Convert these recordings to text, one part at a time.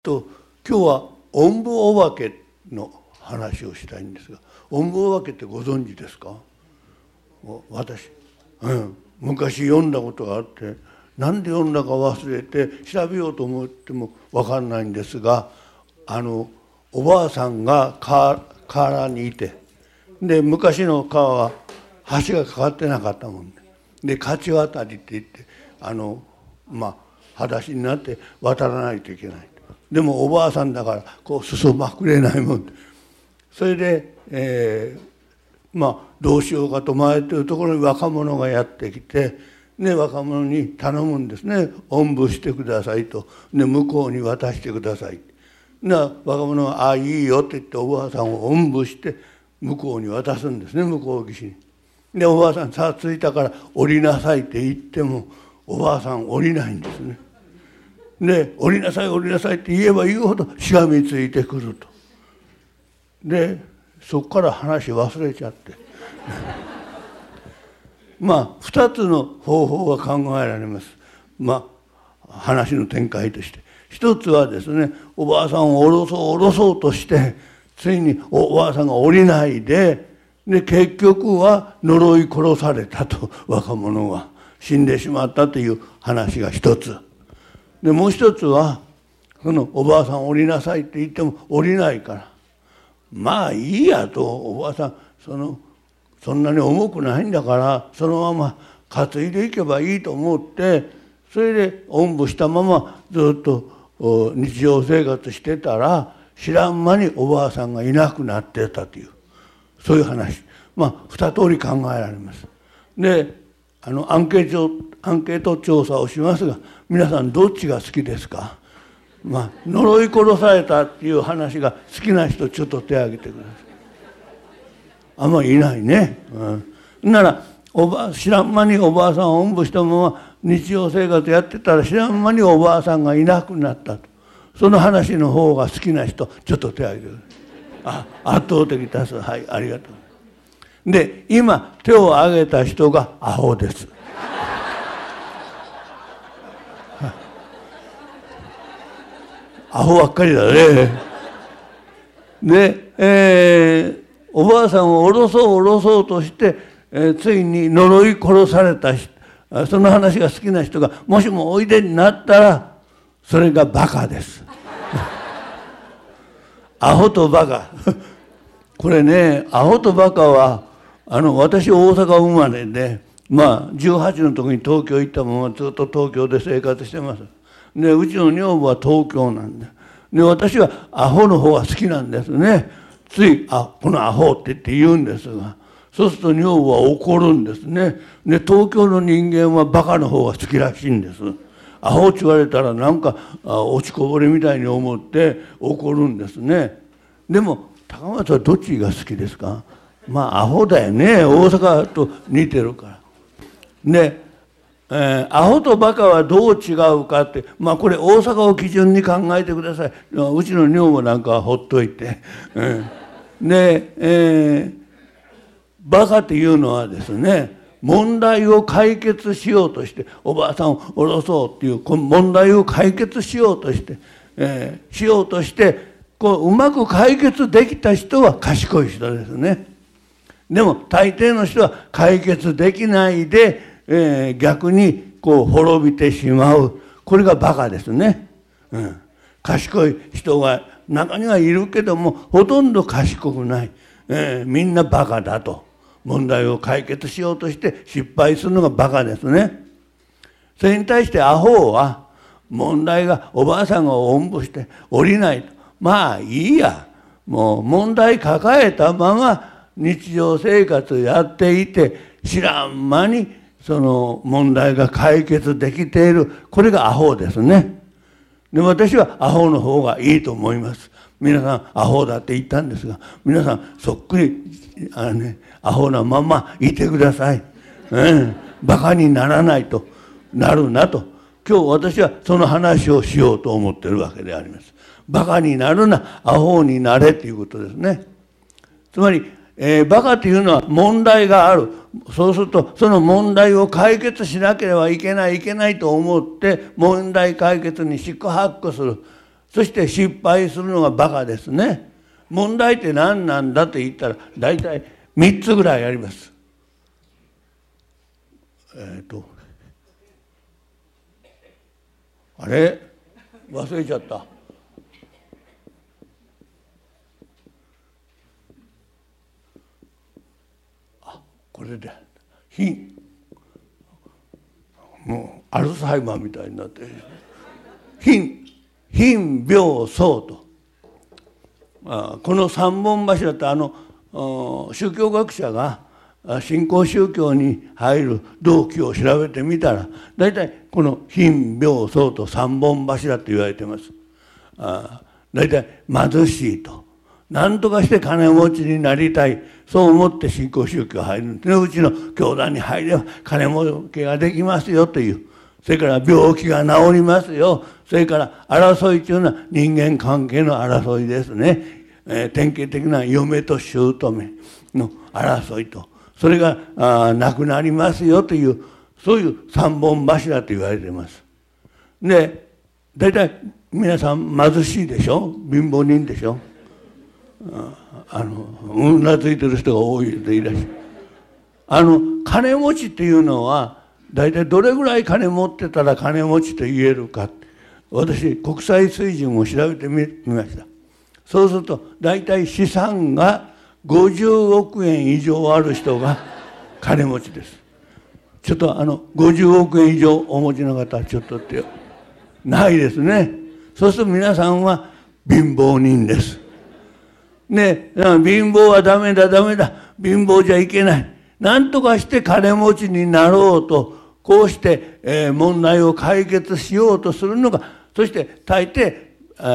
今日はおんぶお化けの話をしたいんですが、おんぶお化けってご存知ですか？私、昔読んだことがあって、なんで読んだか忘れて調べようと思っても分かんないんですが、おばあさんが河原にいて、で昔の川は橋がかかってなかったもんで、勝渡りって言って裸足になって渡らないといけない。でもおばあさんだからこう裾まくれないもんで、それで、どうしようかと迷っているところに若者がやってきて、若者に頼むんですね。おんぶしてくださいと。向こうに渡してください。若者が「ああいいよ」って言っておばあさんをおんぶして向こうに渡すんですね、向こう岸に。でおばあさん「さあ着いたから降りなさい」って言ってもおばあさん降りないんですね。で降りなさい降りなさいって言えば言うほどしがみついてくると。でそこから話忘れちゃって2つの方法が考えられます。話の展開として、一つはですね、おばあさんを降ろそうとしてついにおばあさんが降りないで、結局は呪い殺されたと、若者が死んでしまったという話が一つで、もう一つはそのおばあさん降りなさいって言っても降りないから、まあいいやと、おばあさんそんなに重くないんだからそのまま担いでいけばいいと思って、それでおんぶしたままずっと日常生活してたら、知らん間におばあさんがいなくなってたという、そういう話。2通り考えられます。でアンケート調査をしますが、皆さんどっちが好きですか？呪い殺されたっていう話が好きな人ちょっと手を挙げてください。あんまりいないね。なら知らん間におばあさんをおんぶしたまま日常生活やってたら、知らん間におばあさんがいなくなったと。その話の方が好きな人ちょっと手を挙げてください。圧倒的多数。はい、ありがとう。で今手を挙げた人がアホです。アホばっかりだね。で、おばあさんを降ろそうとして、ついに呪い殺された人、その話が好きな人がもしもおいでになったら、それがバカです。アホとバカこれね、アホとバカは私大阪生まれで、18の時に東京行ったままずっと東京で生活してます。でうちの女房は東京なんで、私はアホの方が好きなんですね。つい「このアホ」って言うんですが、そうすると女房は怒るんですね。で東京の人間はバカの方が好きらしいんです。アホって言われたらなんか落ちこぼれみたいに思って怒るんですね。でも高松はどっちが好きですか？アホだよね、大阪と似てるから。でアホとバカはどう違うかって、これ大阪を基準に考えてください。うちの女房なんかはほっといて、で、バカっていうのはですね、問題を解決しようとして、おばあさんを降ろそうっていう問題を解決しようとして、うまく解決できた人は賢い人ですね。でも大抵の人は解決できないで、逆に滅びてしまう。これがバカですね。賢い人が中にはいるけども、ほとんど賢くない。みんなバカだと。問題を解決しようとして失敗するのがバカですね。それに対してアホは、問題がおばあさんがおんぶして降りないと。いいや。もう問題抱えたまま日常生活やっていて、知らん間にその問題が解決できている。これがアホですね。で私はアホの方がいいと思います。皆さんアホだって言ったんですが、皆さんそっくりアホなままいてください。バカにならないとなるなと、今日私はその話をしようと思ってるわけであります。バカになるな、アホになれということですね。つまり、バカというのは問題がある。そうするとその問題を解決しなければいけないと思って問題解決に四苦八苦する。 そして失敗するのがバカですね。問題って何なんだと言ったら大体3つぐらいあります。あれ忘れちゃった。これでもうアルツハイマーみたいになって貧病相と、この三本柱って宗教学者が新興宗教に入る動機を調べてみたら大体この貧病相と三本柱と言われています。大体貧しいと、何とかして金持ちになりたい、そう思って新興宗教入るんですね。うちの教団に入れば金儲けができますよという、それから病気が治りますよ、それから争いというのは人間関係の争いですね。典型的な嫁と姑の争いと、それがなくなりますよという、そういう三本柱と言われています。で、大体皆さん貧しいでしょ、貧乏人でしょ。うなずいてる人が多いでいらっしゃる。金持ちっていうのは大体どれぐらい金持ってたら金持ちと言えるか、私国際水準を調べてみました。そうすると大体資産が50億円以上ある人が金持ちです。ちょっと50億円以上お持ちの方ちょっとってないですね。そうすると皆さんは貧乏人です。ね、貧乏はダメだダメだ、貧乏じゃいけない、何とかして金持ちになろうと、こうして、問題を解決しようとするのが、そして大抵、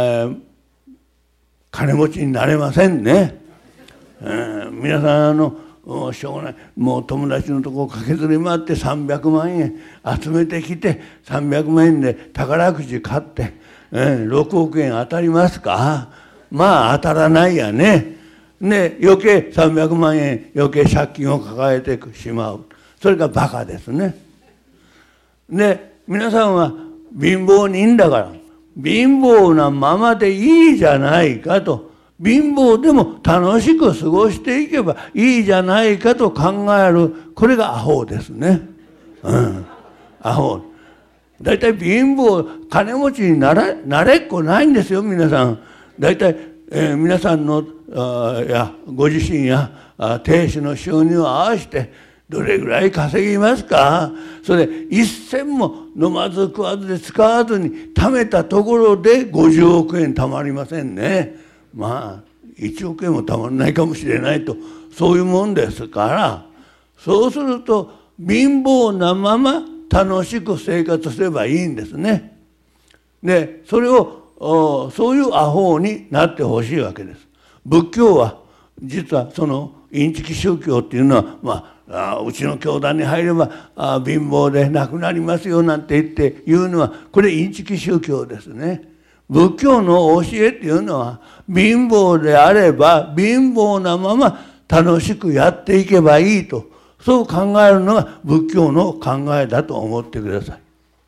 金持ちになれませんね。皆さんしょうがない、もう友達のところ駆けずり回って300万円集めてきて、300万円で宝くじ買って、6億円当たりますか？まあ当たらないやね。ね、余計300万円余計借金を抱えてしまう。それがバカですね。で、皆さんは貧乏人だから貧乏なままでいいじゃないかと、貧乏でも楽しく過ごしていけばいいじゃないかと考える、これがアホですね。アホ。だいたい貧乏、金持ちになれっこないんですよ、皆さん。だいたい皆さんのご自身や亭主の収入を合わせてどれぐらい稼ぎますか？それ一銭も飲まず食わずで使わずに貯めたところで50億円貯まりませんね。まあ1億円も貯まらないかもしれないと、そういうもんですから、そうすると貧乏なまま楽しく生活すればいいんですね。で、それをそういうアホになってほしいわけです。仏教は実はそのインチキ宗教っていうのは、うちの教団に入れば貧乏でなくなりますよなんて言うのは、これインチキ宗教ですね。仏教の教えっていうのは、貧乏であれば貧乏なまま楽しくやっていけばいいと、そう考えるのが仏教の考えだと思ってください。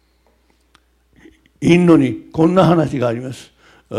インドにこんな話があります。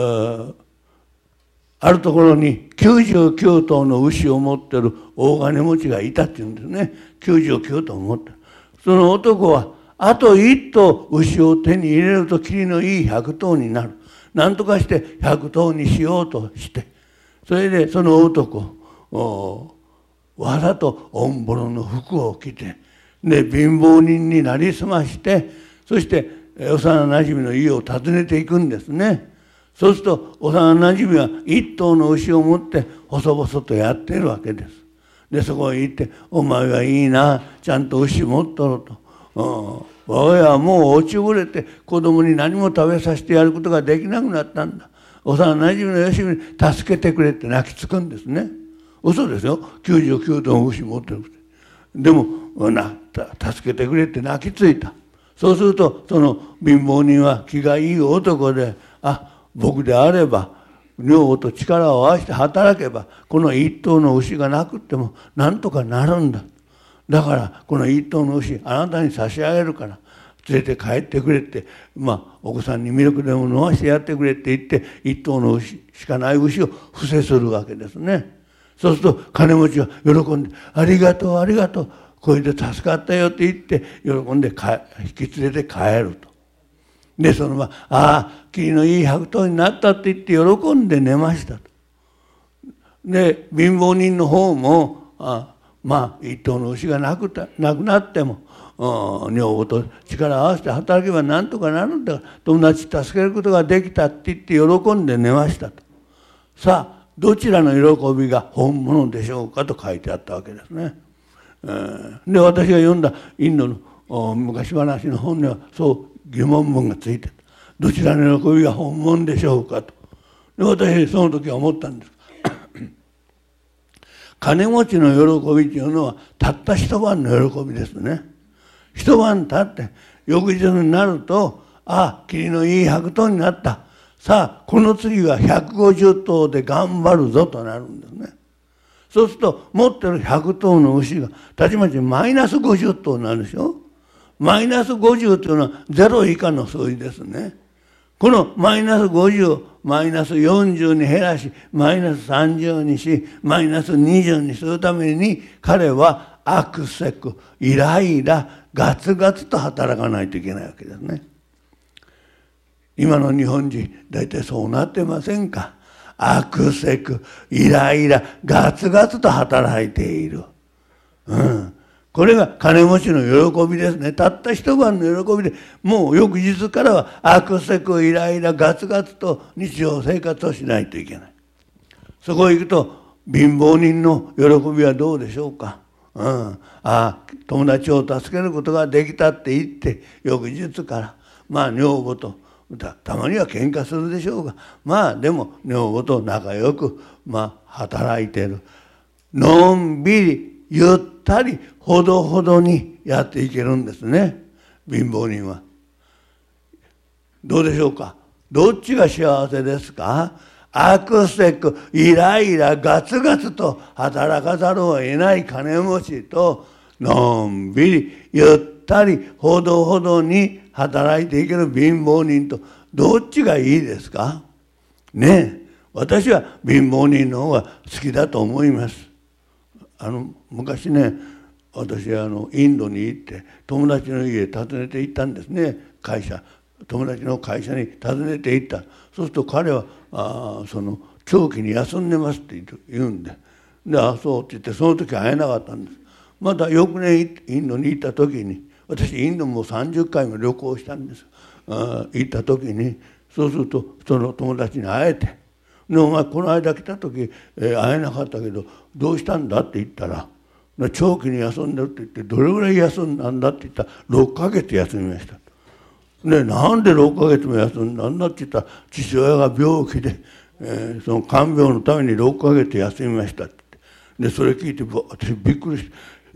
あるところに99頭の牛を持ってる大金持ちがいたっていうんですね。99頭持ってる。その男はあと1頭牛を手に入れると切りのいい100頭になる。何とかして100頭にしようとして、それでその男わざとオンボロの服を着て、で貧乏人になりすまして、そして幼なじみの家を訪ねていくんですね。そうすると幼なじみは一頭の牛を持って細々とやっているわけです。でそこへ行って「お前はいいな、ちゃんと牛持っとる」と。我が家はもう落ちぶれて子供に何も食べさせてやることができなくなったんだ。幼なじみのよしみに助けてくれって泣きつくんですね。嘘ですよ、99頭の牛持ってる。でも助けてくれって泣きついた。そうするとその貧乏人は気がいい男で、僕であれば女房と力を合わせて働けばこの一頭の牛がなくってもなんとかなるんだ。だからこの一頭の牛あなたに差し上げるから連れて帰ってくれって、お子さんにミルクでも飲ましてやってくれって言って一頭の牛しかない牛を伏せするわけですね。そうすると金持ちは喜んで「ありがとうありがとう、これで助かったよ」って言って喜んで引き連れて帰ると。でその「ああ霧のいい白桃になった」って言って喜んで寝ましたと。で貧乏人の方も一頭の牛がなくなっても女房と力を合わせて働けばなんとかなるんだから友達助けることができたって言って喜んで寝ましたと。さあどちらの喜びが本物でしょうかと書いてあったわけですね。で私が読んだインドの昔話の本にはそう疑問文がついてた。どちらの喜びが本物でしょうかと。で私その時は思ったんです。金持ちの喜びというのはたった一晩の喜びですね。一晩経って翌日になると霧のいい白桃になった。さあこの次は150頭で頑張るぞとなるんですね。そうすると持ってる100頭の牛がたちまちマイナス50頭になるでしょ。マイナス50というのは0以下の数字ですね。このマイナス50をマイナス40に減らしマイナス30にしマイナス20にするために彼はアクセクイライラガツガツと働かないといけないわけですね。今の日本人大体そうなってませんか。アクセクイライラガツガツと働いている。これが金持ちの喜びですね。たった一晩の喜びでもう翌日からはアクセクイライラガツガツと日常生活をしないといけない。そこへ行くと貧乏人の喜びはどうでしょうか。友達を助けることができたって言って翌日から女房とたまには喧嘩するでしょうがでも女房と仲良く働いている。のんびりゆったりほどほどにやっていけるんですね。貧乏人はどうでしょうか。どっちが幸せですか。アクセクイライラガツガツと働かざるを得ない金持ちとのんびりゆったりほどほどに働いていける貧乏人とどっちがいいですかね。私は貧乏人の方が好きだと思います。昔ね私インドに行って友達の家へ訪ねて行ったんですね。友達の会社に訪ねて行った。そうすると彼は長期に休んでますって言うんでそうって言ってその時会えなかったんです。また翌年インドに行った時に私インドも30回も旅行したんです。行った時にそうするとその友達に会えて「お前この間来た時会えなかったけどどうしたんだ?」って言ったら「長期に休んでる」って言って「どれぐらい休んだんだ?」って言ったら「6ヶ月休みました」なんで6ヶ月も休んだんだって言ったら父親が病気で、その看病のために6ヶ月休みましたって言ってそれ聞いて私びっくりして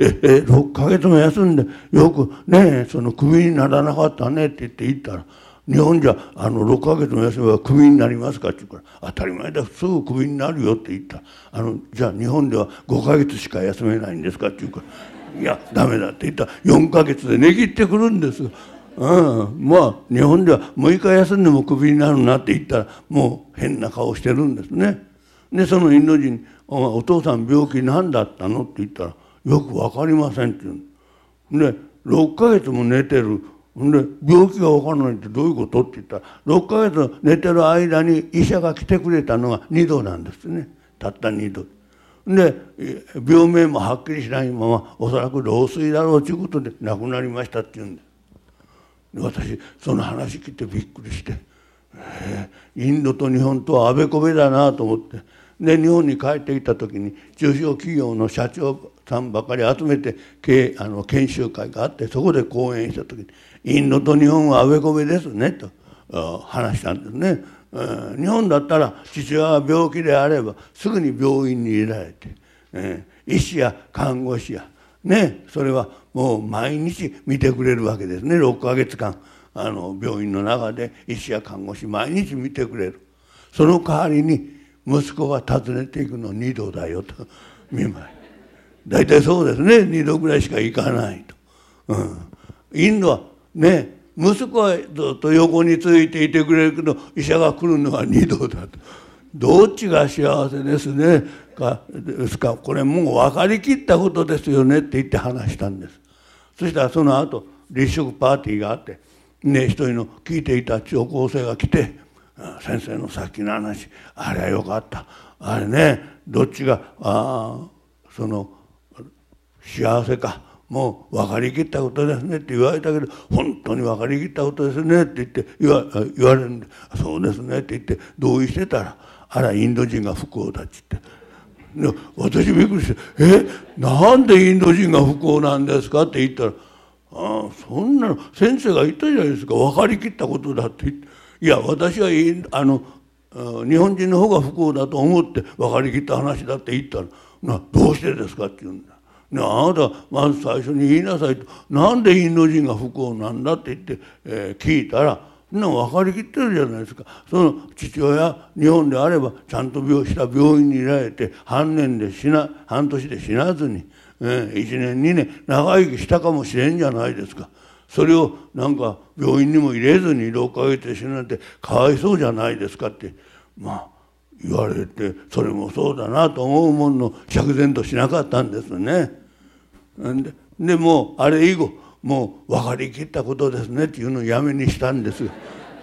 「6ヶ月も休んでよくねクビにならなかったね」って言ったら「日本じゃ6ヶ月も休めばクビになりますか?」って言うから「当たり前だすぐクビになるよ」って言ったら「じゃあ日本では5ヶ月しか休めないんですか?」って言うから「いやダメだ」って言ったら4ヶ月で値切ってくるんです。日本では6日休んでもクビになるなって言ったらもう変な顔してるんですね。でそのインド人に「お父さん病気何だったの?」って言ったら「よく分かりません」って言うの。で6ヶ月も寝てる。で病気が分からないってどういうことって言ったら6ヶ月寝てる間に医者が来てくれたのが2度なんですね。たった2度。で病名もはっきりしないままおそらく老衰だろうということで亡くなりましたって言うんです。私その話聞いてびっくりしてインドと日本とはあべこべだなと思ってで日本に帰ってきた時に中小企業の社長さんばかり集めて研修会があってそこで講演した時に「インドと日本はあべこべですね」と話したんですね。日本だったら父親が病気であればすぐに病院に入れられて医師や看護師やそれはもう毎日見てくれるわけですね。6ヶ月間病院の中で医師や看護師毎日見てくれる。その代わりに息子が訪ねていくの2度だよと見舞い。大体そうですね2度ぐらいしか行かないと。インドは息子はずっと横についていてくれるけど、医者が来るのは2度だと。どっちが幸せですねですか、これもう分かりきったことですよねって言って話したんです。そしたらその後立食パーティーがあって、ね、一人の聞いていた聴講生が来て、先生のさっきの話、あれはよかった、あれね、どっちがその幸せかもう分かりきったことですねって言われたけど、本当に分かりきったことですねって言って言われるんで、そうですねって言って同意してたら、あらインド人が不幸だっつって。で私びっくりして「なんでインド人が不幸なんですか?」って言ったら「そんなの先生が言ったじゃないですか、分かりきったことだ」って言って。いや私は日本人の方が不幸だと思って分かりきった話だって言ったら「どうしてですか?」って言うんだ。あなたまず最初に言いなさいと。なんでインド人が不幸なんだって言って、聞いたら分かりきってるじゃないですか。その父親日本であればちゃんとした病院にいられて半年で半年で死なずに、1年2年長生きしたかもしれんじゃないですか。それをなんか病院にも入れずに6ヶ月で死ぬなんてかわいそうじゃないですかって言われて、それもそうだなと思うものの釈然としなかったんですね。でもうあれ以後もう分かりきったことですねっていうのをやめにしたんですよ。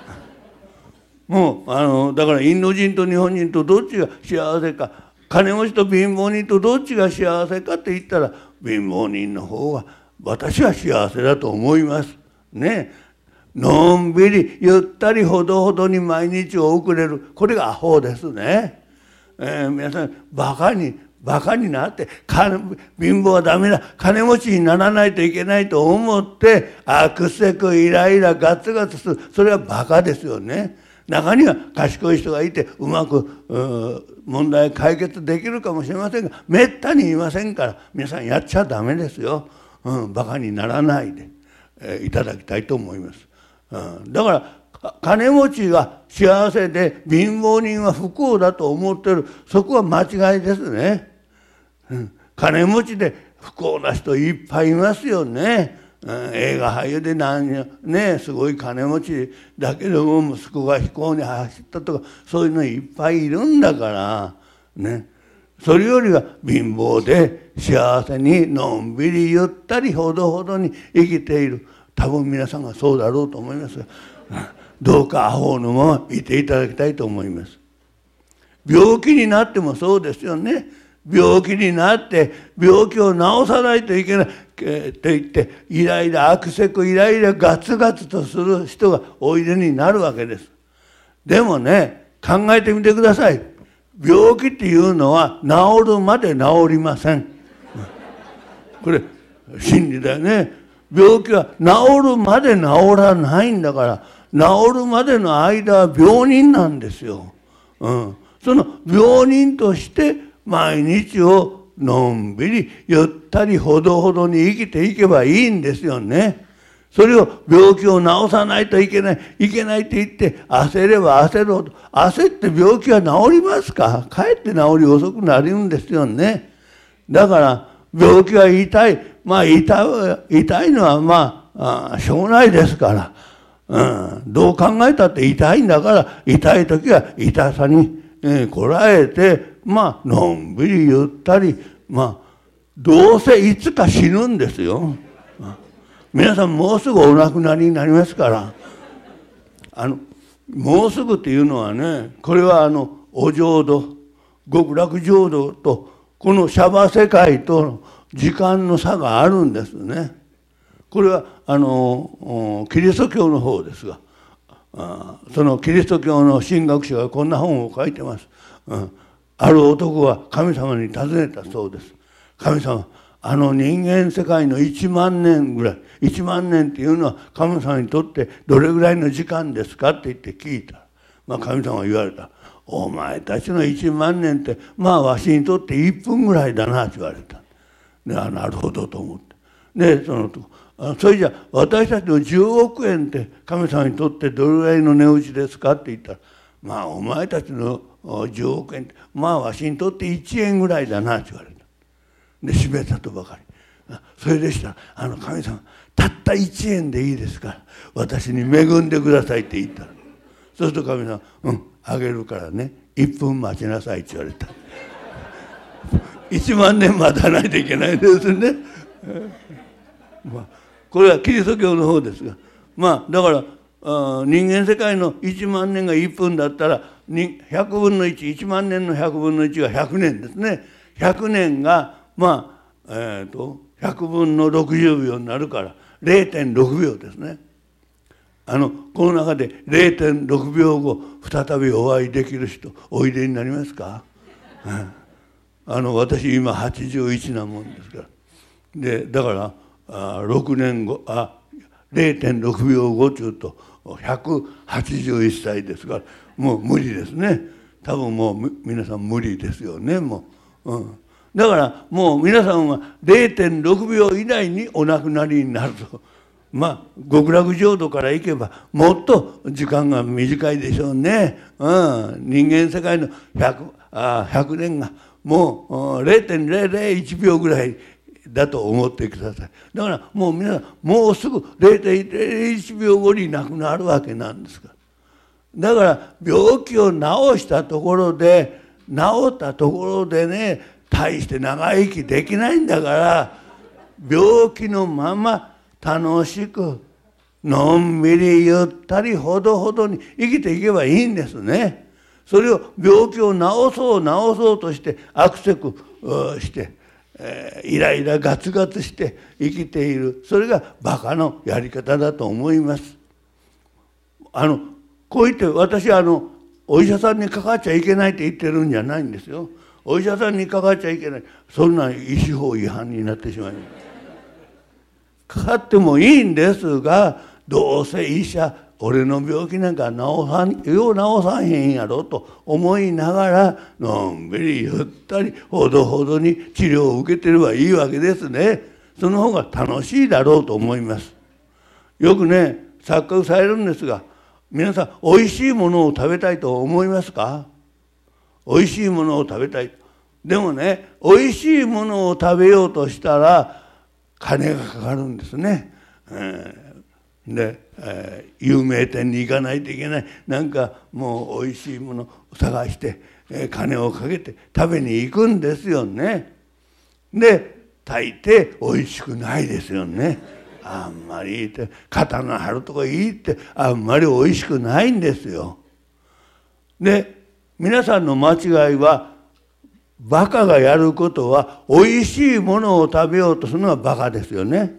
もうだからインド人と日本人とどっちが幸せか、金持ちと貧乏人とどっちが幸せかって言ったら、貧乏人の方が私は幸せだと思いますね。のんびりゆったりほどほどに毎日を送れる、これがアホですね。皆さんバカになって貧乏はダメだ、金持ちにならないといけないと思ってあくせくイライラガツガツする、それはバカですよね。中には賢い人がいてうまく問題解決できるかもしれませんが、めったにいませんから、皆さんやっちゃダメですよ。バカにならないで、いただきたいと思います。だから金持ちが幸せで貧乏人は不幸だと思ってる、そこは間違いですね。金持ちで不幸な人いっぱいいますよね。映画俳優ですごい金持ちだけども息子が飛行に走ったとか、そういうのいっぱいいるんだからね。それよりは貧乏で幸せにのんびりゆったりほどほどに生きている、多分皆さんがそうだろうと思いますが、どうかアホのままいていただきたいと思います。病気になってもそうですよね。病気になって病気を治さないといけないと言ってイライラあくせくイライラガツガツとする人がおいでになるわけです。でもね、考えてみてください。病気っていうのは治るまで治りません。これ真理だよね。病気は治るまで治らないんだから、治るまでの間は病人なんですよ。その病人として毎日をのんびりゆったりほどほどに生きていけばいいんですよね。それを病気を治さないといけないって言って焦れば焦るほど、焦って病気は治りますか？かえって治り遅くなるんですよね。だから病気は痛い、痛いのはしょうがないですから、どう考えたって痛いんだから、痛い時は痛さにこらえてのんびりゆったり、どうせいつか死ぬんですよ。皆さんもうすぐお亡くなりになりますから、もうすぐっていうのはね、これはお浄土極楽浄土とこのシャバ世界との時間の差があるんですね。これはキリスト教の方ですが、そのキリスト教の神学者がこんな本を書いてます。ある男は神様に尋ねたそうです。神様、人間世界の1万年ぐらい、1万年っていうのは神様にとってどれぐらいの時間ですかって言って聞いた。神様は言われた。お前たちの1万年ってわしにとって1分ぐらいだなって言われた。なるほどと思って。でそれじゃ私たちの10億円って神様にとってどれぐらいの値打ちですかって言ったら、お前たちの10億円ってわしにとって1円ぐらいだなって言われた。で示したとばかり。 それでしたら神様たった1円でいいですから私に恵んでくださいって言ったら、そうすると神様あげるからね1分待ちなさいって言われた。1万年待たないといけないですね。これはキリスト教の方ですが、だから人間世界の1万年が1分だったら100分の1万年の100分の1が100年ですね。100年が100分の60秒になるから 0.6 秒ですね。この中で 0.6 秒後再びお会いできる人おいでになりますか？私今81なもんですから。でだから6年後0.6 秒後というと181歳ですからもう無理ですね。多分もう皆さん無理ですよねもう。だからもう皆さんは 0.6 秒以内にお亡くなりになると。極楽浄土から行けばもっと時間が短いでしょうね。人間世界の100年がもう 0.001 秒ぐらいだと思ってください。だからもう皆さんもうすぐ 0.01 秒後に亡くなるわけなんですから。だから病気を治したところでね大して長生きできないんだから、病気のまま楽しくのんびりゆったりほどほどに生きていけばいいんですね。それを病気を治そうとしてアクセクして、イライラガツガツして生きている、それがバカのやり方だと思います。こう言って私お医者さんにかかっちゃいけないって言ってるんじゃないんですよ。お医者さんにかかっちゃいけない、そんな医師法違反になってしまいます。かかってもいいんですが、どうせ医者俺の病気なんか治さへんやろと思いながらのんびりゆったりほどほどに治療を受けてればいいわけですね。その方が楽しいだろうと思います。よくね錯覚されるんですが、皆さんおいしいものを食べたいと思いますか？おいしいものを食べたい。でもねおいしいものを食べようとしたら金がかかるんですね。で、有名店に行かないといけない。なんかもうおいしいものを探して、金をかけて食べに行くんですよね。で大抵おいしくないですよね。あんまり肩の張るとこいいってあんまりおいしくないんですよ。で皆さんの間違いは、バカがやることはおいしいものを食べようとするのがバカですよね。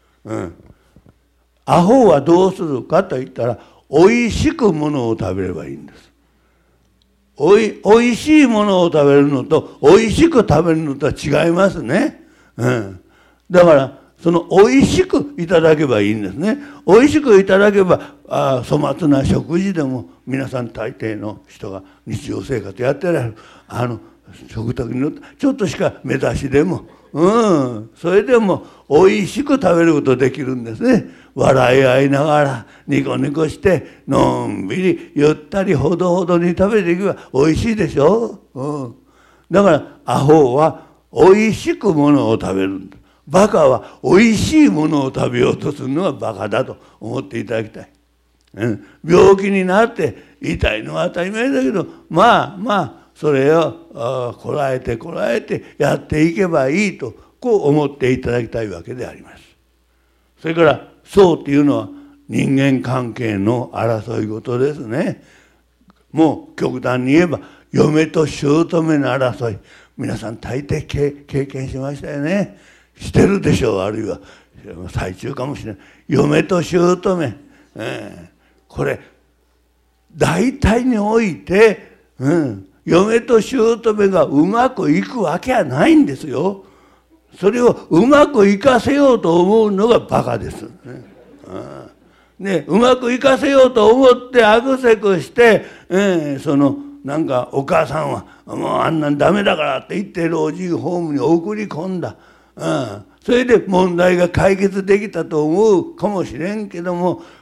アホはどうするかといったらおいしくものを食べればいいんです。おいしいものを食べるのとおいしく食べるのとは違いますね。だからそのおいしくいただけばいいんですね。おいしくいただけば粗末な食事でも皆さん大抵の人が日常生活やってられる。食卓に乗ってちょっとしか目出しでもそれでもおいしく食べることできるんですね。笑い合いながらニコニコしてのんびりゆったりほどほどに食べていけばおいしいでしょ。だからアホはおいしくものを食べるんだ。バカはおいしいものを食べようとするのがバカだと思っていただきたい。病気になって痛いのは当たり前だけどそれをこらえてやっていけばいいとこう思っていただきたいわけであります。それからそうっていうのは人間関係の争い事ですね。もう極端に言えば嫁と姑の争い、皆さん大抵経験しましたよね。してるでしょう。あるいは最中かもしれない。嫁と姑、これ大体において、嫁と姑がうまくいくわけはないんですよ。それをうまくいかせようと思うのがバカですね。うまくいかせようと思ってアクセクして、なんかお母さんはもうあんなんダメだからって言って老人ホームに送り込んだ。それで問題が解決できたと思うかもしれんけども、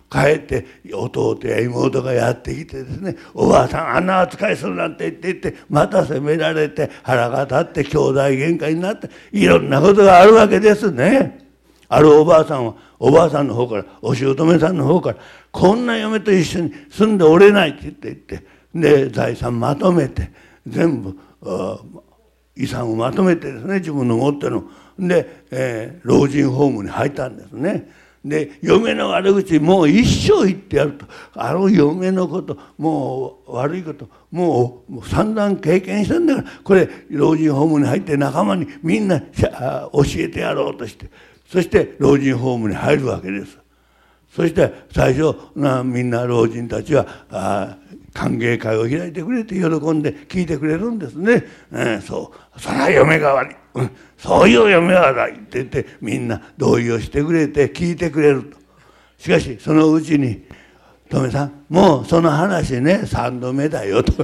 帰って弟や妹がやってきてですね、おばあさんあんな扱いするなんて言ってまた責められて腹が立って兄弟喧嘩になっていろんなことがあるわけですね。あるおばあさんはおばあさんの方からお姑さんの方からこんな嫁と一緒に住んでおれないって言ってで財産まとめて全部遺産をまとめてですね自分の持ってので、老人ホームに入ったんですね。で嫁の悪口もう一生言ってやるとあの嫁のこともう悪いこともう散々経験したんだからこれ老人ホームに入って仲間にみんな教えてやろうとしてそして老人ホームに入るわけです。そして最初みんな老人たちは歓迎会を開いてくれて喜んで聞いてくれるんですね。それは嫁が悪い、そういう嫁は悪いって言ってみんな同意をしてくれて聞いてくれると。しかしそのうちに「トメさんもうその話ね3度目だよ」と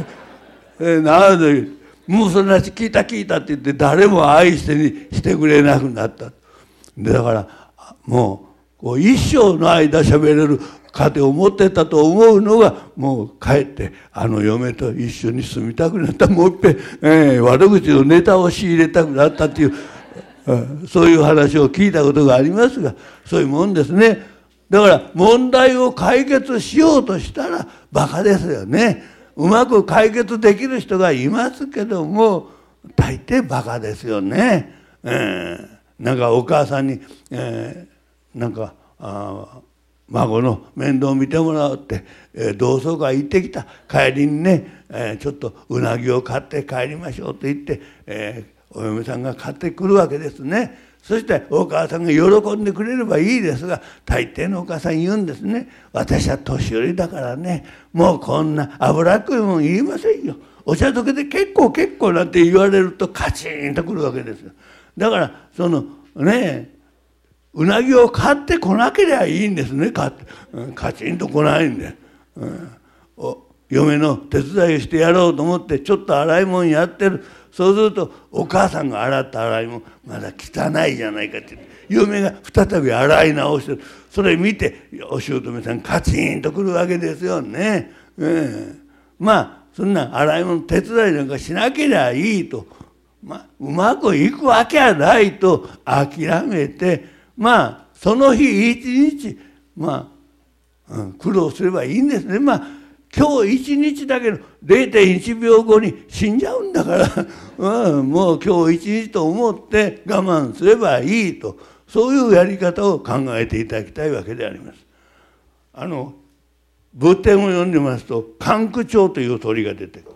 「なぜもうその話聞いたって言って誰も愛してくれなくなった」だからもう一生の間喋れる家庭を持ってたと思うのがもう帰ってあの嫁と一緒に住みたくなったもう一遍、悪口のネタを仕入れたくなったっていう、そういう話を聞いたことがありますがそういうもんですね。だから問題を解決しようとしたらバカですよね。うまく解決できる人がいますけども大抵バカですよね。なんかお母さんに、なんか孫の面倒を見てもらうって、同窓会行ってきた帰りにね、ちょっとうなぎを買って帰りましょうと言って、お嫁さんが買ってくるわけですね。そしてお母さんが喜んでくれればいいですが大抵のお母さん言うんですね。私は年寄りだからねもうこんな脂っこいもん言いませんよ。お茶漬けで結構なんて言われるとカチンとくるわけですよ。だからそのねうなぎを買ってこなければいいんですね。カチンとこないんで、嫁の手伝いをしてやろうと思ってちょっと洗い物やってる。そうするとお母さんが洗った洗い物まだ汚いじゃないかって嫁が再び洗い直してる。それ見てお姑さんカチンとくるわけですよね。まあそんな洗い物手伝いなんかしなければいいと、うまくいくわけはないと諦めてその日一日苦労すればいいんですね。今日一日だけの 0.1 秒後に死んじゃうんだからもう今日一日と思って我慢すればいいとそういうやり方を考えていただきたいわけであります。仏典を読んでますと関空鳥という鳥が出てくる。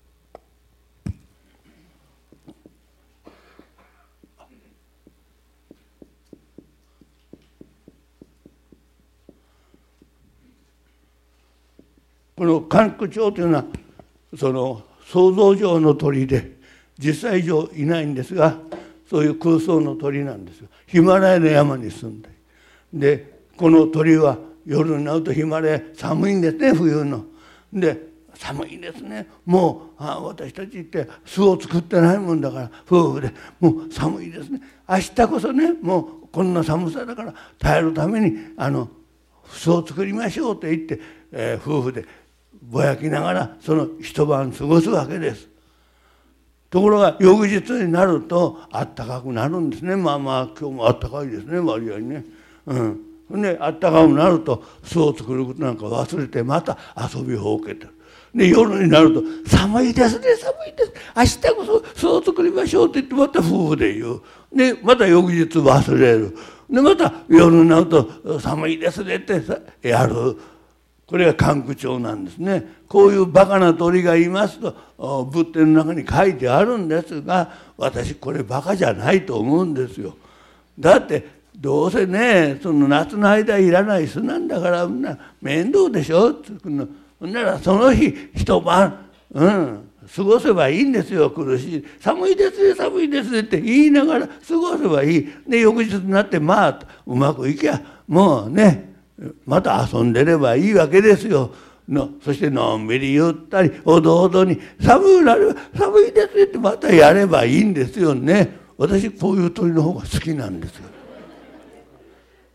この関空鳥というのはその想像上の鳥で実際上いないんですがそういう空想の鳥なんですよ。ヒマラヤの山に住んでこの鳥は夜になるとヒマラヤ寒いんですね冬の。で寒いですね。もう私たちって巣を作ってないもんだから夫婦でもう寒いですね。明日こそねもうこんな寒さだから耐えるために巣を作りましょうと言って、夫婦でぼやきながらその一晩過ごすわけです。ところが翌日になるとあったかくなるんですね。今日もあったかいですね割合にね。であったかくなると巣を作ることなんか忘れてまた遊びほうけてる。で夜になると「寒いですね寒いです明日こそ巣を作りましょう」って言ってまた夫婦で言う。でまた翌日忘れる。でまた夜になると「寒いですね」ってやる。これが関空鳥なんですね。こういうバカな鳥がいますと仏典の中に書いてあるんですが私これバカじゃないと思うんですよ。だってどうせねその夏の間いらない巣なんだから面倒でしょ。ならその日一晩過ごせばいいんですよ。苦しい寒いですね寒いですねって言いながら過ごせばいい。で翌日になってうまくいきゃもうねまた遊んでればいいわけですよ。そしてのんびりゆったりほどほどに寒いですねってまたやればいいんですよね。私こういう鳥の方が好きなんですよ。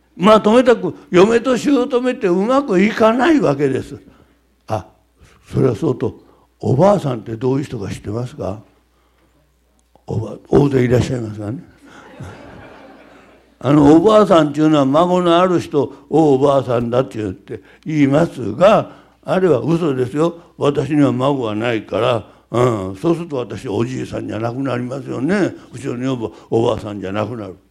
まあとめたく嫁と姑ってうまくいかないわけです。あ、それはそうと、おばあさんってどういう人か知ってますか？大勢いらっしゃいますがね。おばあさんっていうのは孫のある人をおばあさんだって言いますが、あれは嘘ですよ。私には孫はないから、そうすると私おじいさんじゃなくなりますよね。後ろにおばあさんじゃなくなる。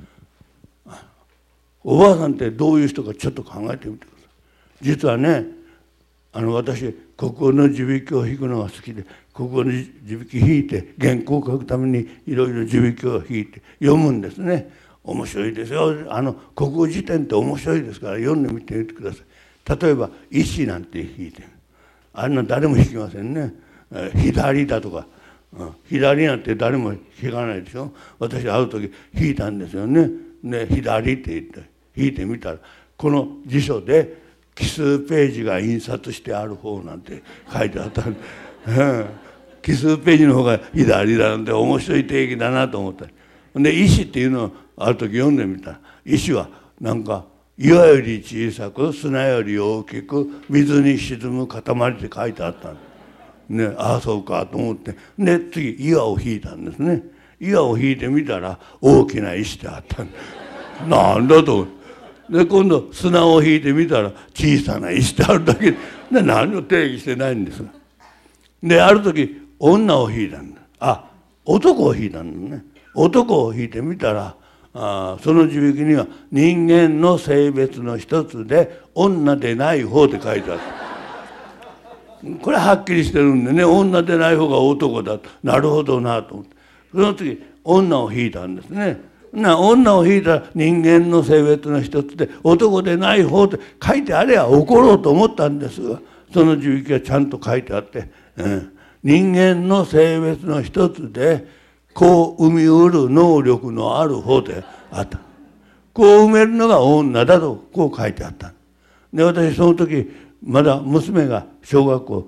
おばあさんってどういう人かちょっと考えてみてください。実はね、私国語の字引きを引くのが好きで、国語の字引き引いて原稿を書くためにいろいろ字引きを引いて読むんですね。面白いですよ。国語辞典って面白いですから読んでみてみてください。例えば「石」なんて引いて、あんな誰も引きませんね。左だとか、左なんて誰も引かないでしょ。私会う時引いたんですよね。で左って言って引いてみたら、この辞書で奇数ページが印刷してある方なんて書いてあったんで、奇数ページの方が左だなんて面白い定義だなと思った。で石っていうのをある時読んでみたら、石はなんか岩より小さく砂より大きく水に沈む塊って書いてあったんですね。ああそうかと思って、で次岩を引いたんですね。岩を引いてみたら大きな石であったんです。なんだと。で今度砂を引いてみたら小さな石であるだけで、何を定義してないんです。である時女を引いたんだ。男を引いたんだね。男を引いてみたら、その字引きには人間の性別の一つで女でない方って書いてある。これはっきりしてるんでね、女でない方が男だと、なるほどなと思って、その次女を引いたんですね。女を引いたら人間の性別の一つで男でない方って書いてあれば怒ろうと思ったんですが、その字引きはちゃんと書いてあって、人間の性別の一つで子を産みうる能力のある方であった。子を産めるのが女だとこう書いてあった。で私その時まだ娘が小学校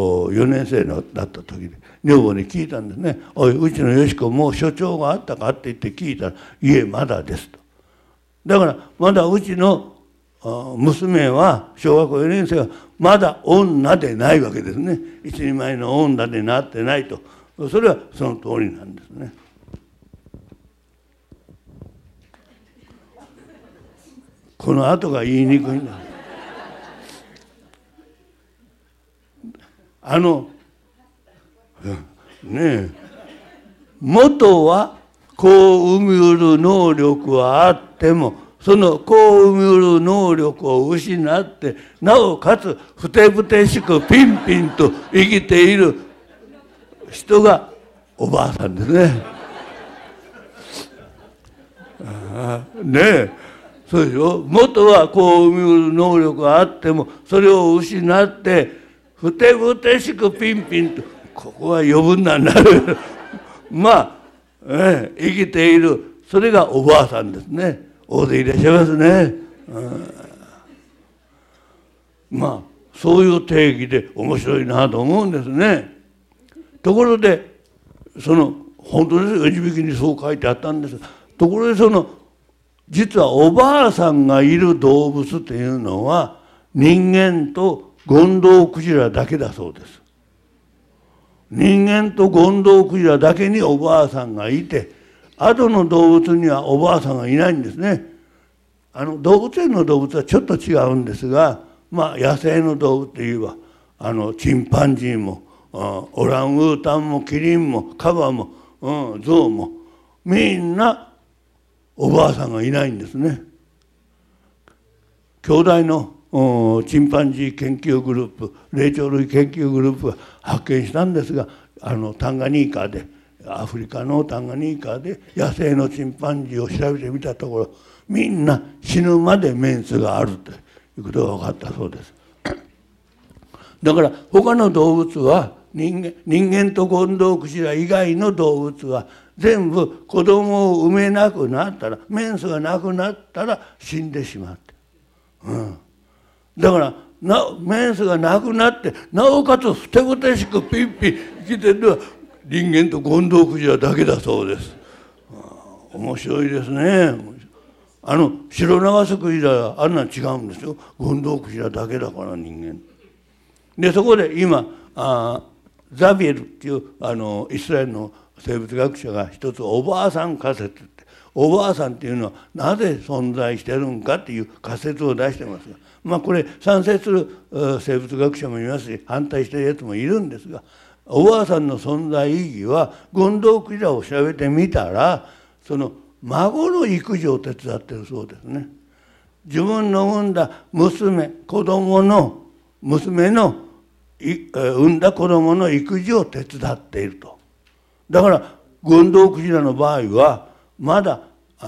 4年生だった時で女房に聞いたんですね。おい、うちのよし子もう所長があったかって言って聞いたら、いえまだですと。だからまだうちの娘は小学校4年生はまだ女でないわけですね。一人前の女でなってないと。それはその通りなんですね。この後が言いにくいんだ。ねえ、元は子を産みうる能力はあっても、その子を産みうる能力を失ってなおかつふてぶてしくピンピンと生きている人がおばあさんですね。ねえ、そうでしょ。元は子を産みうる能力があってもそれを失ってふてぶてしくピンピンと、ここは余分なになるまあ、生きている、それがおばあさんですね。大勢いらっしゃいますね。まあそういう定義で面白いなと思うんですね。ところで本当ですよ、字引きにそう書いてあったんです。ところで実はおばあさんがいる動物というのは人間とゴンドウクジラだけだそうです。人間とゴンドウクジラだけにおばあさんがいて、あとの動物にはおばあさんがいないんですね。動物園の動物はちょっと違うんですが、まあ野生の動物といえばチンパンジーもオランウータンもキリンもカバも、ゾウもみんなおばあさんがいないんですね。兄弟のチンパンジー研究グループ、霊長類研究グループが発見したんですが、タンガニーカで、アフリカのタンガニーカで野生のチンパンジーを調べてみたところ、みんな死ぬまでメンスがあるということが分かったそうです。だから他の動物は人間とゴンドウクジラ以外の動物は全部子供を産めなくなったら、メンスがなくなったら死んでしまって、だからメンスがなくなってなおかつふてぶてしくピンピン生きてるのは人間とゴンドウクジラだけだそうです。面白いですね。 白長スクジラはあんな違うんですよ。ゴンドウクジラだけだから人間。でそこで今ザビエルっていうイスラエルの生物学者が一つおばあさん仮説って、おばあさんっていうのはなぜ存在してるんかっていう仮説を出してますが、これ賛成する生物学者もいますし反対してるやつもいるんですが、おばあさんの存在意義はゴンドウクジラを調べてみたら、その孫の育児を手伝ってるそうですね。自分の産んだ娘の産んだ子供の育児を手伝っていると。だからゴンドウクジラの場合はまだ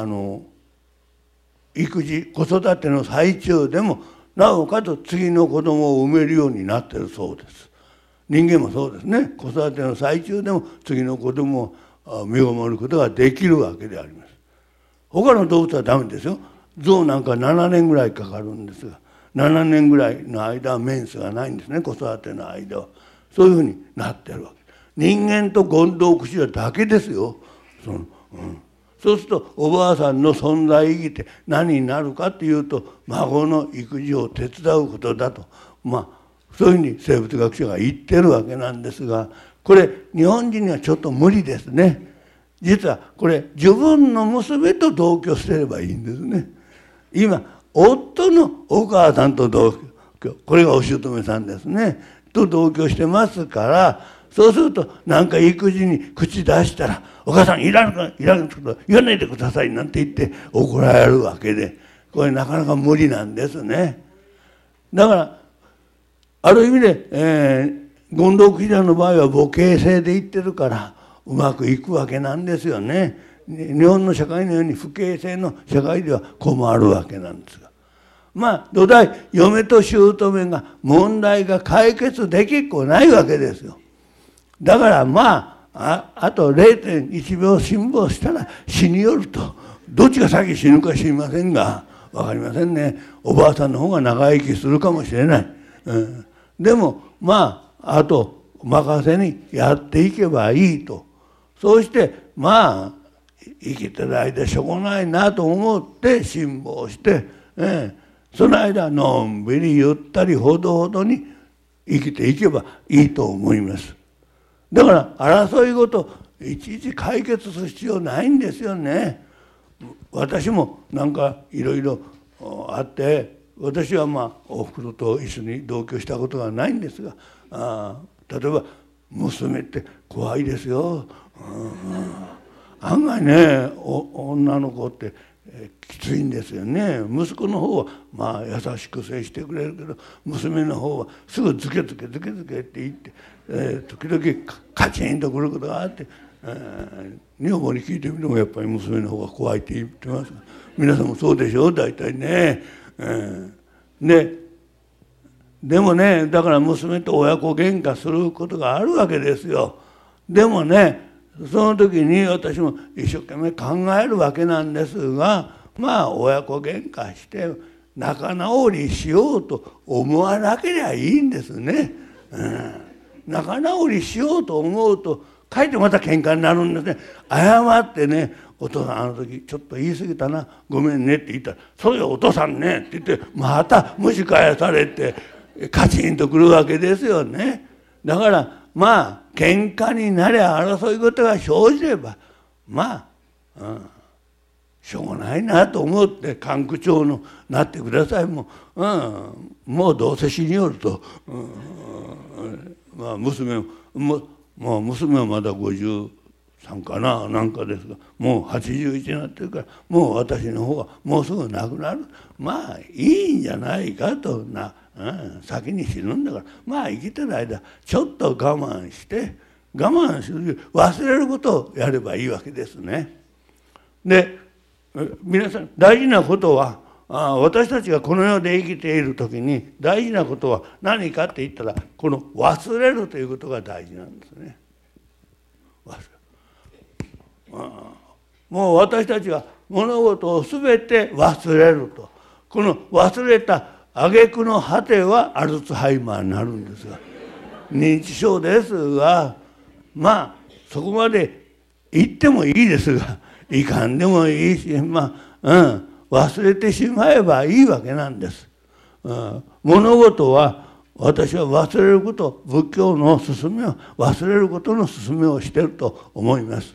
育児子育ての最中でもなおかつ次の子供を産めるようになっているそうです。人間もそうですね。子育ての最中でも次の子供を身ごもることができるわけであります。他の動物はダメですよ。象なんか7年ぐらいかかるんですが、7年ぐらいの間はメンスがないんですね、子育ての間は。そういうふうになってるわけ。人間とゴンドウクジラだけですよ。そうするとおばあさんの存在意義って何になるかっていうと、孫の育児を手伝うことだと、そういうふうに生物学者が言ってるわけなんですが、これ日本人にはちょっと無理ですね。実はこれ自分の娘と同居してればいいんですね。今夫のお母さんと同居、これがお姑さんですね、と同居してますから、そうすると何か育児に口出したら「お母さんいらんこと言わないでください」なんて言って怒られるわけで、これなかなか無理なんですね。だからある意味で、ゴンドウクジラの場合は母系性で言ってるからうまくいくわけなんですよね。日本の社会のように不系性の社会では困るわけなんですが、土台嫁と姑が問題が解決できっこないわけですよ。だからあと 0.1 秒辛抱したら死によると、どっちが先死ぬか知りませんが分かりませんね。おばあさんの方が長生きするかもしれない、でもあと任せにやっていけばいいと。そうして生きてる間しょうがないなと思って辛抱して、その間のんびりゆったりほどほどに生きていけばいいと思います。だから争いごといちいち解決する必要ないんですよね。私もなんかいろいろあって、私はおふくろと一緒に同居したことがないんですが、例えば娘って怖いですよ。案外ね女の子ってきついんですよね。息子の方は優しく接してくれるけど、娘の方はすぐズケズケって言って、時々カチンとくることがあって、女房に聞いてみてもやっぱり娘の方が怖いって言ってます。皆さんもそうでしょう大体ね。でもね、だから娘と親子喧嘩することがあるわけですよ。でもね、その時に私も一生懸命考えるわけなんですが、親子喧嘩して仲直りしようと思わなければいいんですね。仲直りしようと思うとかえってまた喧嘩になるんですね。謝ってね、お父さんあの時ちょっと言い過ぎたな、ごめんねって言ったら「そうよお父さんね」って言ってまた蒸し返されてカチンとくるわけですよね。だから喧嘩になりゃ争い事が生じればしょうがないなと思って幹区長のなってください。もうどうせ死によると、娘はまだ53かななんかですが、もう81になってるから、もう私の方がもうすぐ亡くなる、いいんじゃないかと先に死ぬんだから生きてる間ちょっと我慢して忘れることをやればいいわけですね。で皆さん大事なことは私たちがこの世で生きている時に大事なことは何かって言ったら、この忘れるということが大事なんですね。もう私たちは物事を全て忘れると。この忘れた挙句の果てはアルツハイマーになるんですが、認知症ですが、そこまで行ってもいいですが、いかんでもいいし、 忘れてしまえばいいわけなんです。物事は私は忘れること、仏教の勧めは忘れることの勧めをしていると思います。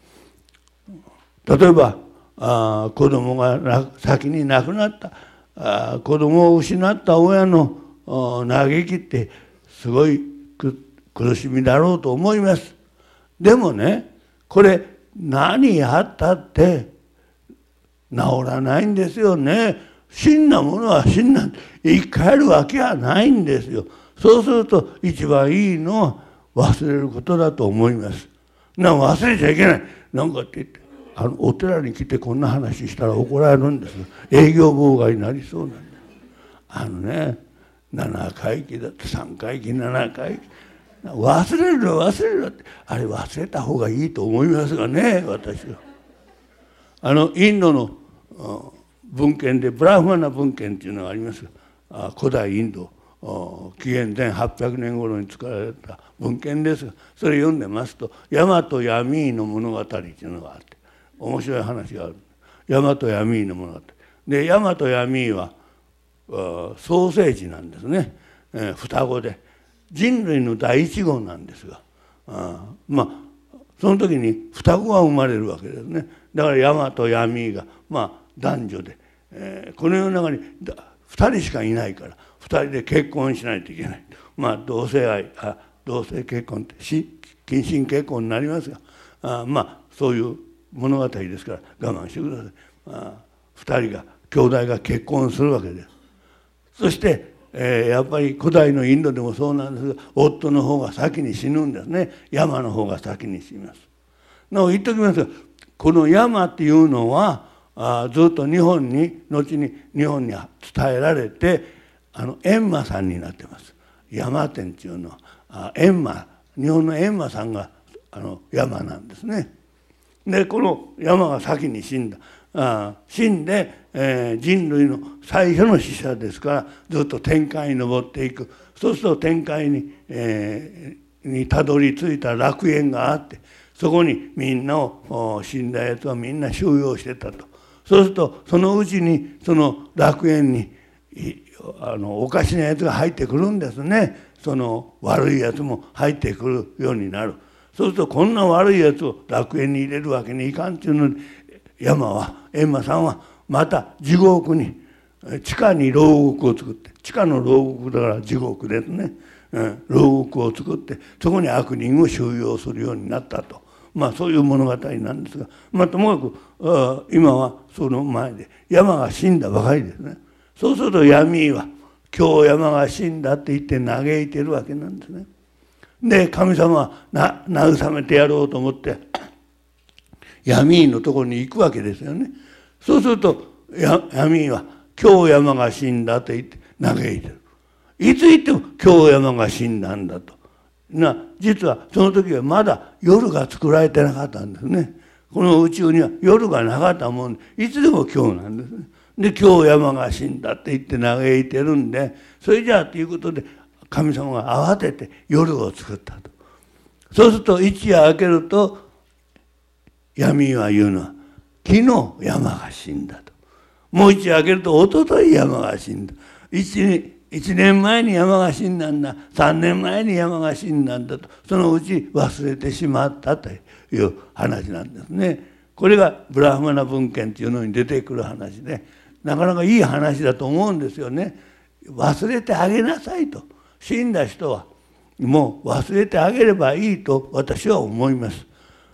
例えば子供が先に亡くなった子供を失った親の嘆きってすごい苦しみだろうと思います。でもね、これ何やったって治らないんですよね。死んだものは死んだ、生き返るわけはないんですよ。そうすると一番いいのは忘れることだと思います。忘れちゃいけないなんかって言ってお寺に来てこんな話したら怒られるんです。営業妨害になりそうなんです。7回忌だって3回忌7回忌忘れるってあれ忘れた方がいいと思いますがね、私は。インドの文献でブラフマナ文献っていうのがありますが、古代インド紀元前800年頃に作られた文献ですが、それ読んでますとヤマトヤミーの物語っていうのがあって面白い話がある。ヤマトヤミーの物語で、ヤマトヤミーは創世児なんですね。双子で人類の第一号なんですが、その時に双子が生まれるわけですね。だからヤマトヤミーが男女で、この世の中に2人しかいないから2人で結婚しないといけない。同性愛同性結婚って近親結婚になりますが、そういう物語ですから我慢してください。2人が兄弟が結婚するわけです。そして、やっぱり古代のインドでもそうなんですが、夫の方が先に死ぬんですね。ヤマの方が先に死にます。なお言っておきますが、このヤマっていうのはずっと後に日本に伝えられて閻魔さんになってます。ヤマ天っていうのは閻魔、日本の閻魔さんがヤマなんですね。でこのヤマが先に死んで、人類の最初の死者ですからずっと天界に登っていく。そうすると天界にたどり着いた楽園があって、そこにみんなを死んだやつはみんな収容してたと。そうするとそのうちにその楽園におかしなやつが入ってくるんですね。その悪いやつも入ってくるようになる。そうするとこんな悪いやつを楽園に入れるわけにいかんっていうのに、閻魔さんはまた地獄に地下に牢獄を作って、地下の牢獄だから地獄ですね、牢獄を作ってそこに悪人を収容するようになったと、そういう物語なんですが、ともかく今はその前で山が死んだばかりですね。そうすると闇は今日山が死んだって言って嘆いてるわけなんですね。で神様は慰めてやろうと思って闇のところに行くわけですよね。そうすると闇は今日山が死んだと言って嘆いてる。いつ言っても今日山が死んだんだと。実はその時はまだ夜が作られてなかったんですね。この宇宙には夜がなかったもんで、いつでも今日なんですね。で今日山が死んだって言って嘆いてるんで、それじゃあということで神様が慌てて夜を作ったと。そうすると一夜明けると闇は言うのは昨日山が死んだと。もう一夜明けると一昨日山が死んだ。1年前に山が死んだんだ、3年前に山が死んだんだと、そのうち忘れてしまったという話なんですね。これがブラフマナ文献というのに出てくる話で、なかなかいい話だと思うんですよね。忘れてあげなさいと。死んだ人はもう忘れてあげればいいと私は思います。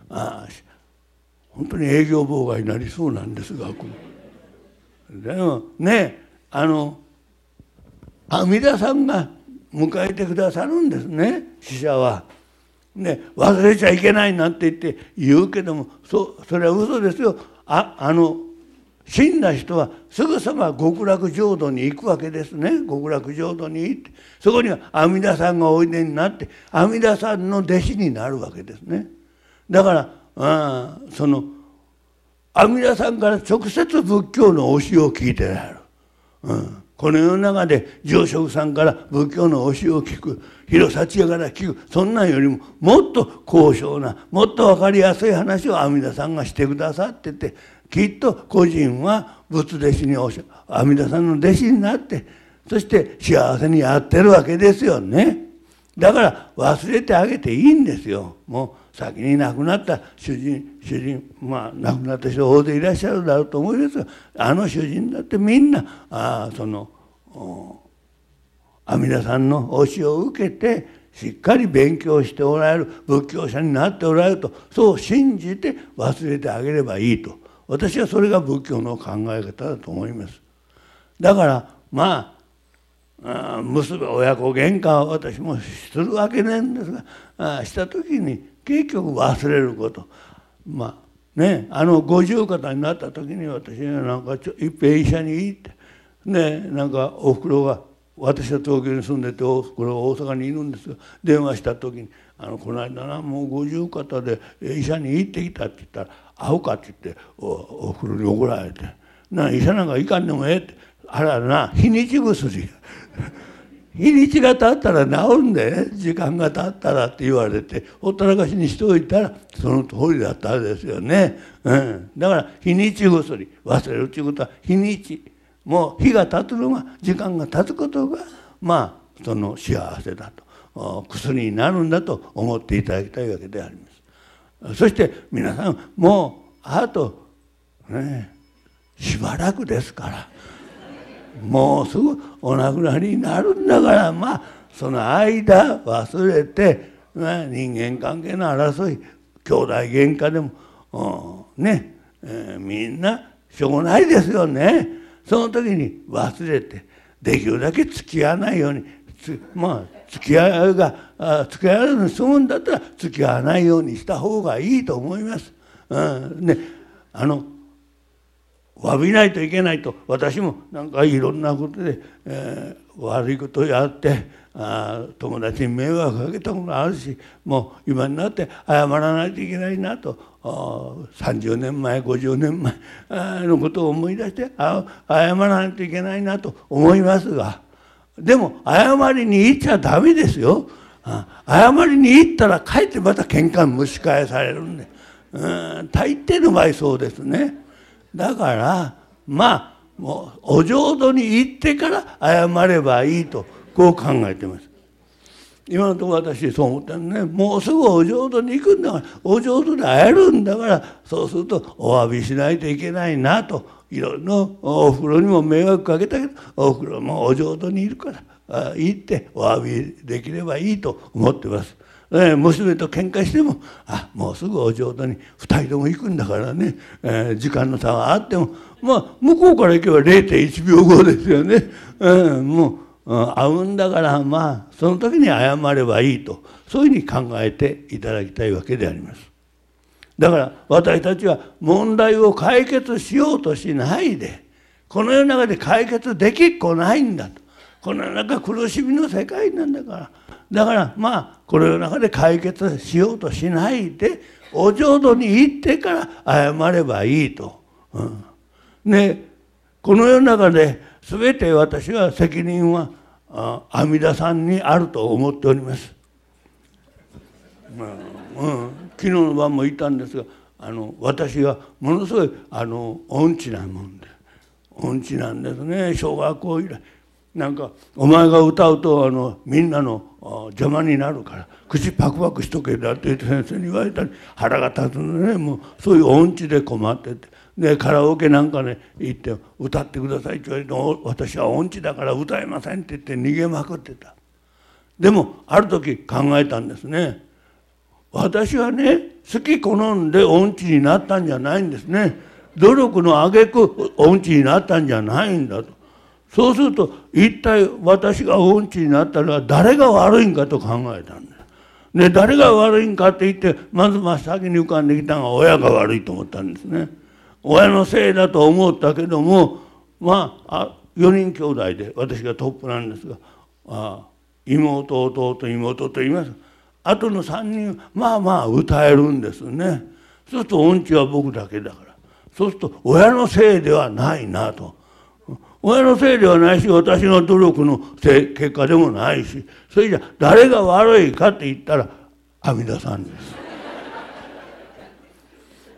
本当に営業妨害になりそうなんですが、でもね、阿弥陀さんが迎えてくださるんですね、死者は。忘れちゃいけないなんて言うけども、それは嘘ですよ。死んだ人はすぐさま極楽浄土に行くわけですね。極楽浄土に行って、そこには阿弥陀さんがおいでになって阿弥陀さんの弟子になるわけですね。だからその阿弥陀さんから直接仏教の教えを聞いてられる。この世の中で住職さんから仏教の教えを聞く、弘法屋から聞く、そんなんよりももっと高尚な、もっと分かりやすい話を阿弥陀さんがしてくださってて、 きっと個人は仏弟子に阿弥陀さんの弟子になって、そして幸せにやってるわけですよね。だから忘れてあげていいんですよ。もう先に亡くなった主人、亡くなった人大勢いらっしゃるだろうと思いますが、あの主人だってみんなその阿弥陀さんの教えを受けてしっかり勉強しておられる、仏教者になっておられると、そう信じて忘れてあげればいいと、私はそれが仏教の考え方だと思います。だから娘親子喧嘩は私もするわけなんですが、した時に結局忘れること。五十肩になった時に私はなんかいっぺん医者に行って、なんかおふくろが、私は東京に住んでておふくろが大阪にいるんですが、電話した時に「この間な、もう五十肩で医者に行ってきた」って言ったら「会うか」って言っておふくろに怒られて「医者なんか行かんでもええ」って。あらな、日にち薬日にちが経ったら治るんでね、時間が経ったらって言われてほったらかしにしておいたらその通りだったんですよね。だから日にち薬、忘れるということは日にち、もう日が経つのが、時間が経つことがその幸せだと、薬になるんだと思っていただきたいわけであります。そして皆さん、もうあとしばらくですから、もうすぐお亡くなりになるんだから、その間忘れて、人間関係の争い、兄弟喧嘩でもみんなしょうがないですよね。その時に忘れて、できるだけ付き合わないように、付き合わずに済むんだったら付き合わないようにした方がいいと思います。詫びないといけないと、私もなんかいろんなことで、悪いことをやって友達に迷惑かけたことがあるし、もう今になって謝らないといけないなと、30年前50年前のことを思い出して謝らないといけないなと思いますが、でも謝りに行っちゃダメですよ。謝りに行ったらかえってまた喧嘩に蒸し返されるんで、大抵の場合そうですね。だからもうお浄土に行ってから謝ればいいと、こう考えてます。今のところ私そう思ってるね。もうすぐお浄土に行くんだから、お浄土で会えるんだから、そうするとお詫びしないといけないなと、いろいろおふくろにも迷惑かけたけど、おふくろもお浄土にいるから行ってお詫びできればいいと思ってます。娘と喧嘩しても、もうすぐお浄土に2人とも行くんだからね、時間の差があっても向こうから行けば 0.1 秒後ですよね。もう会うんだからその時に謝ればいいと、そういうふうに考えていただきたいわけであります。だから私たちは問題を解決しようとしないで、この世の中で解決できっこないんだと、この世の中苦しみの世界なんだから、だからこの世の中で解決しようとしないで、お浄土に行ってから謝ればいいと。この世の中で全て私は責任は阿弥陀さんにあると思っております。昨日の晩も言ったんですが、私がものすごい音痴なもんで、音痴なんですね。小学校以来なんかお前が歌うとみんなの邪魔になるから口パクパクしとけだって言って先生に言われたり、腹が立つのね。もうそういう音痴で困ってて、でカラオケなんかね行って歌ってくださいって言われても、私は音痴だから歌えませんって言って逃げまくってた。でもある時考えたんですね。私はね、好き好んで音痴になったんじゃないんですね。努力の挙句音痴になったんじゃないんだと。そうすると一体私が音痴になったのは誰が悪いんかと考えたんです。で誰が悪いんかって言って、まず真っ先に浮かんできたのが親が悪いと思ったんですね。親のせいだと思ったけども、4人兄弟で私がトップなんですが、妹弟妹と言います。あとの3人歌えるんですね。そうすると音痴は僕だけだから、そうすると親のせいではないなと。親のせいではないし、私の努力の結果でもないし、それじゃ誰が悪いかって言ったら阿弥陀さんです。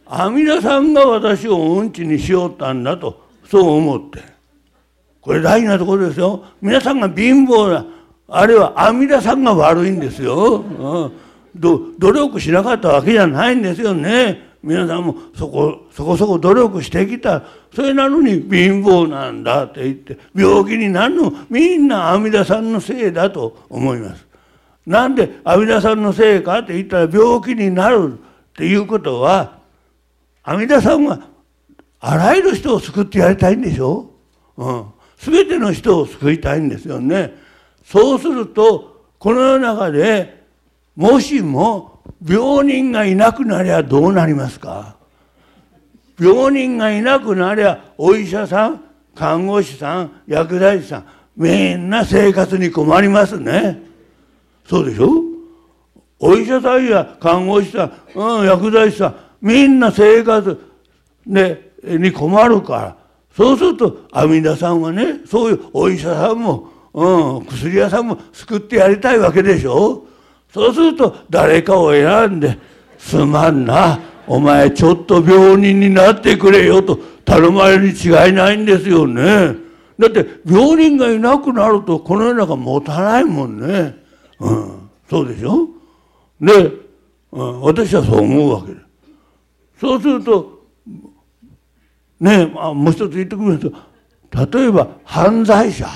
阿弥陀さんが私をうんちにしよったんだとそう思って、これ大事なところですよ。皆さんが貧乏なあれは阿弥陀さんが悪いんですよ。努力しなかったわけじゃないんですよね。皆さんもそこそこ努力してきた。それなのに貧乏なんだって言って病気になるのみんな阿弥陀さんのせいだと思います。なんで阿弥陀さんのせいかって言ったら、病気になるっていうことは阿弥陀さんはあらゆる人を救ってやりたいんでしょ。全ての人を救いたいんですよね。そうするとこの世の中でもしも病人がいなくなりゃどうなりますか。病人がいなくなりゃお医者さん、看護師さん、薬剤師さん、みんな生活に困りますね。そうでしょ。お医者さんや看護師さん、薬剤師さん、みんな生活、に困るから、そうすると阿弥陀さんはね、そういうお医者さんも、薬屋さんも救ってやりたいわけでしょ。そうすると誰かを選んで、すまんな、お前ちょっと病人になってくれよと頼まれるに違いないんですよね。だって病人がいなくなるとこの世の中持たないもんね。そうでしょ。で、私はそう思うわけです。そうするとね、もう一つ言ってくれると、例えば犯罪者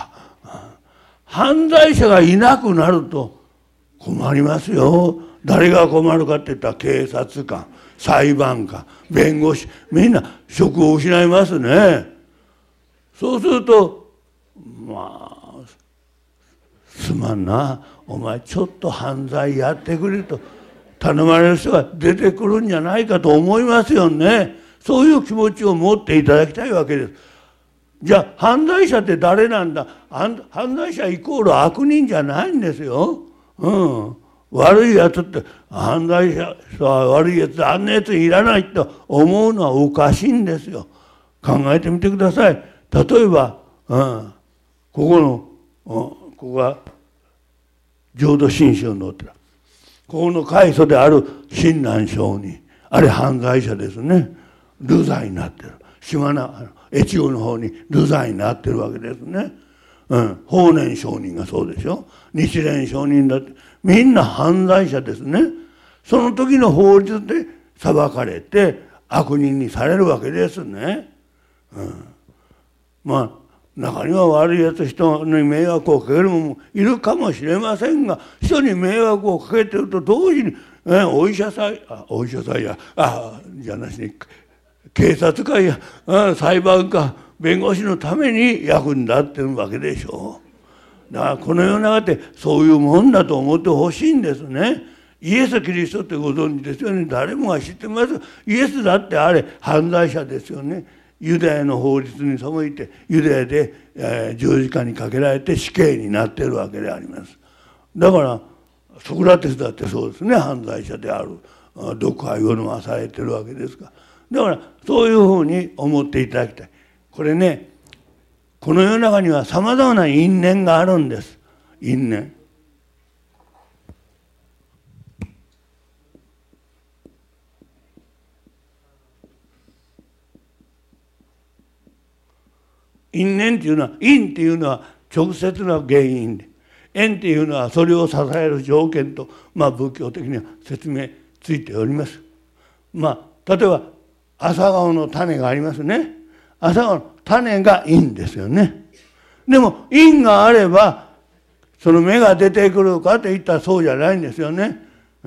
がいなくなると困りますよ。誰が困るかって言ったら警察官、裁判官、弁護士、みんな職を失いますね。そうするとすまんな、お前ちょっと犯罪やってくれと頼まれる人が出てくるんじゃないかと思いますよね。そういう気持ちを持っていただきたいわけです。じゃあ犯罪者って誰なんだ。犯罪者イコール悪人じゃないんですよ。悪いやつって犯罪者は悪いやつ、あんなやついらないと思うのはおかしいんですよ。考えてみてください。例えば、ここが浄土真宗のお寺、ここの開祖である親鸞上人、あれ犯罪者ですね。流罪になってる。島名越後の方に流罪になってるわけですね。法然上人がそうでしょ。日蓮上人だってみんな犯罪者ですね。その時の法律で裁かれて悪人にされるわけですね。中には悪いやつ、人に迷惑をかける者もいるかもしれませんが、人に迷惑をかけてると同時に、お医者さんやじゃなしに警察官や裁判官、弁護士のために役に立ってるわけでしょう。だからこの世の中ってそういうもんだと思ってほしいんですね。イエス・キリストってご存知ですよね。誰もが知ってます。イエスだってあれ犯罪者ですよね。ユダヤの法律に背いてユダヤで、十字架にかけられて死刑になってるわけであります。だからソクラテスだってそうですね。犯罪者である。毒害を飲まされてるわけですから。だからそういうふうに思っていただきたい。これね、この世の中にはさまざまな因縁があるんです。因縁。因縁っていうのは、因っていうのは直接な原因で、縁っていうのはそれを支える条件と、仏教的には説明ついております。例えば朝顔の種がありますね。朝顔の種が因ですよね。でも因があればその芽が出てくるかといったらそうじゃないんですよね。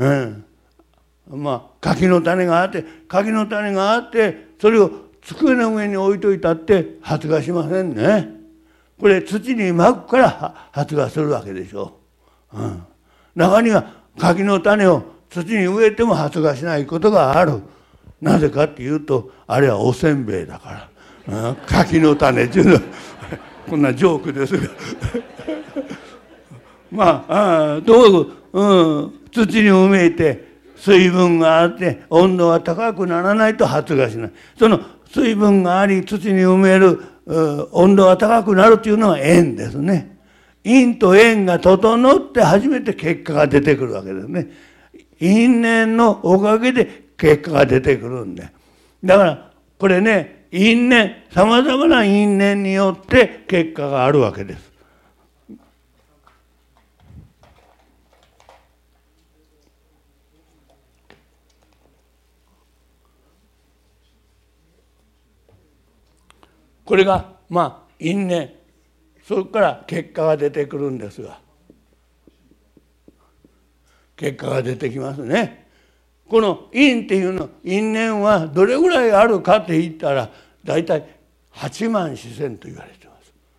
柿の種があってそれを机の上に置いといたって発芽しませんね。これ土にまくから発芽するわけでしょう。中には柿の種を土に植えても発芽しないことがある。なぜかっていうと、あれはおせんべいだから。柿の種っていうのはこんなジョークですがとにかく、土に埋めて水分があって温度が高くならないと発芽しない。その水分があり土に埋める温度が高くなるというのは縁ですね。因と縁が整って初めて結果が出てくるわけですね。因縁のおかげで結果が出てくるんで、 だからこれね、因縁、さまざまな因縁によって結果があるわけです。これが因縁、そこから結果が出てくるんですが、結果が出てきますね。この因っていうの、因縁はどれぐらいあるかって言ったら、だいたい8万四千と言われています